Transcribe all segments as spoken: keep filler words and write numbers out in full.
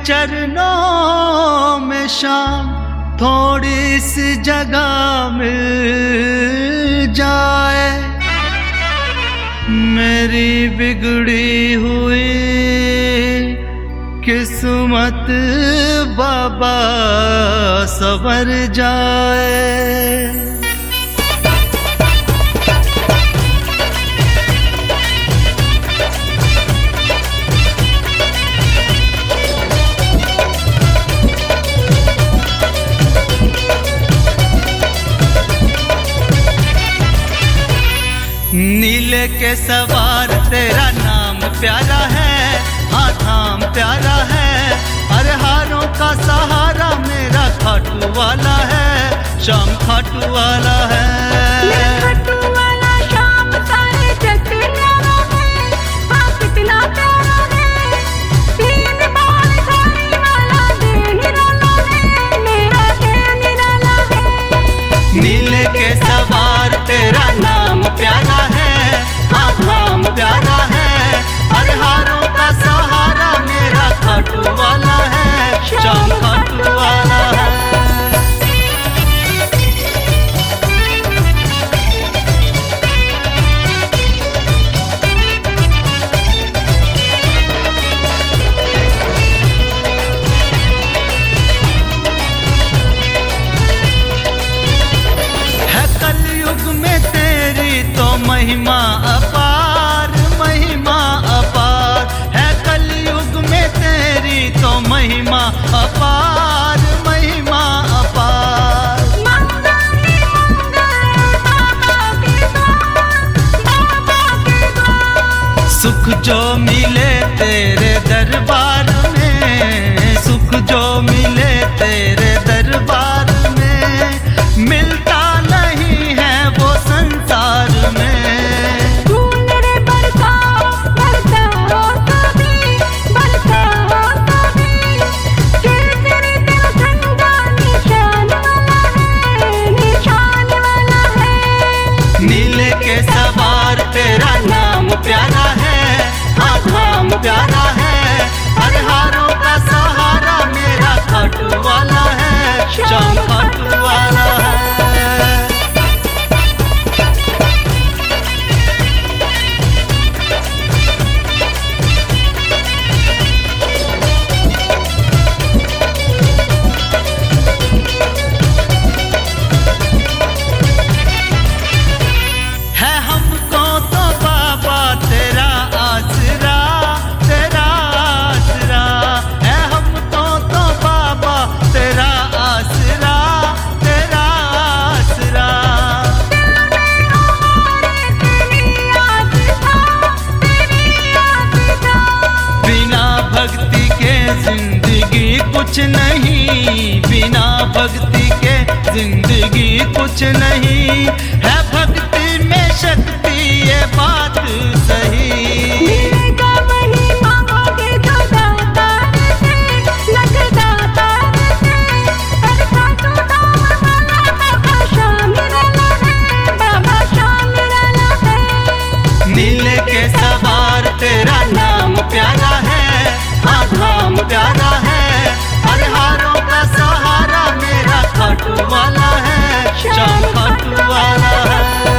चरणों में शाम थोड़ी सी जगह मिल जाए, मेरी बिगड़ी हुई किस्मत बाबा संवर जाए। नीले के सवार तेरा नाम प्यारा है, हाँ धाम प्यारा है। हर हारों का सहारा मेरा खाटू वाला है, शाम खाटू वाला है। खाटू वाला शाम सारे जग न्यारा है, हाँ कितना प्यारा है। तीन बार खाने वाला दे निराला है, मेरा दे निराला है। नीले के सवार तेरा नाम प्यारा है, हाँ धाम प्यारा है। हर हारों का सहारा मेरा खाटू वाला है, शाम खाटू वाला है। है कलयुग में तेरी तो महिमा अपार, महिमा अपार है। कलयुग में तेरी तो महिमा अपार, महिमा अपार। मंगल ही मंगल बाबा के द्वार, बाबा के द्वार। सुख जो मिले तेरे दरबार में, सुख जो मिले तेरे दरबार में, मिलता नहीं है वो संसार में। फूल रे बरसाओ बरसाओ कभी, बरसाओ कभी। केसरी दिल ठंडा निशान वाला है, निशान वाला है। नीले के सवार तेरा नाम प्यारा है, हाँ धाम प्यारा है। हर हारों का सहारा मेरा खाटू वाला है, शाम खाटू वाला है। है हमको तो बाबा तेरा आसरा, तेरा आसरा है। हमको तो बाबा तेरा आसरा, तेरा आसरा। दिल में हमारे तेरी याद था, तेरी याद था। बिना भक्ति के जिंदगी कुछ नहीं, बिना भक्ति के जिंदगी कुछ नहीं है। भक्ति में शक्ति ये बात सही। मिलेगा वही मांगोगे जो दातार से, लग दातार से। हर खाटू धाम वाला बाबा शाम निराला है, बाबा शाम निराला है। नीले के सवार तेरा नाम प्यारा है, हाँ धाम प्यारा है। हर हारों का सहारा मेरा खाटू वाला है, शाम खाटू वाला है।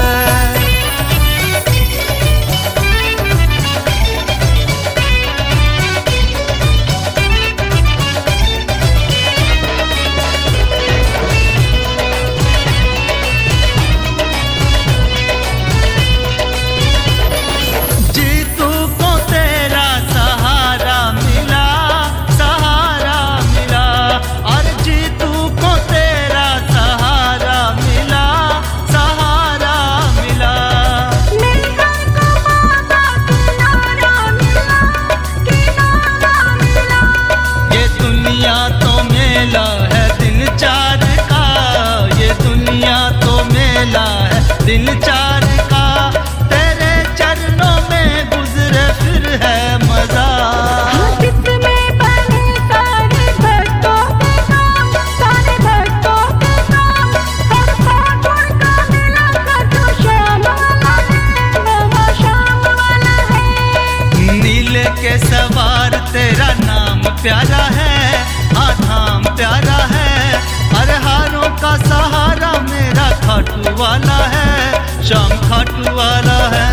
जीतू को तेरा सहारा मिला, सहारा मिला। और जीतू को तेरा सहारा मिला, सहारा मिला। मिलकर को बाबा किनारा मिला, किनारा मिला। ये दुनिया तो मेला है दिन चार का, ये दुनिया तो मेला है दिन चार का। तेरे चरणों में गुजरे फिर है मजा। जिसमें बने सारे भक्तों के नाम, सारे भक्तों के नाम। हर ठाकुर का मिला खाटू श्याम वाला है, बाबा शाम वाला है। नीले के सवार तेरा नाम प्यारा है, खाटू वाला है, श्याम खाटू वाला है।